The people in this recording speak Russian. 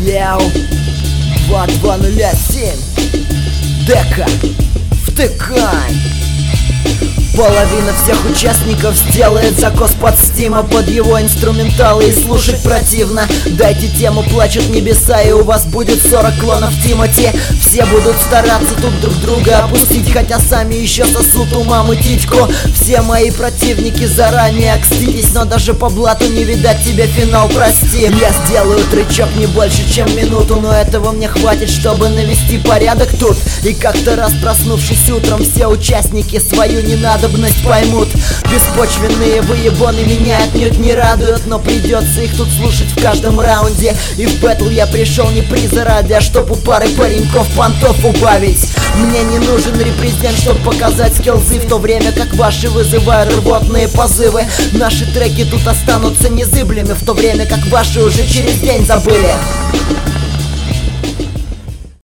Яу 2207 Дека, втыкай. Половина всех участников сделает закос под стима под его инструменталы, и слушать противно. Дайте тему, плачут небеса, и у вас будет 40 клонов Тимати. Все будут стараться тут друг друга опустить, хотя сами еще сосут у мамы титьку. Все мои противники заранее окстились, но даже по блату не видать тебе финал, прости. Я сделаю трючок не больше, чем минуту, но этого мне хватит, чтобы навести порядок тут. И как-то раз, проснувшись утром, все участники свою ненадобность поймут. Беспочвенные выебоны меня отнюдь не радуют, но придется их тут слушать в каждом раунде. И в бэтл я пришел не приза ради, а чтоб у пары пареньков понтов убавить. Мне не нужен репрезент, чтоб показать скиллзы, в то время как ваши вызывают рвотные позывы. Наши треки тут останутся незыблемыми, в то время как ваши уже через день забыли.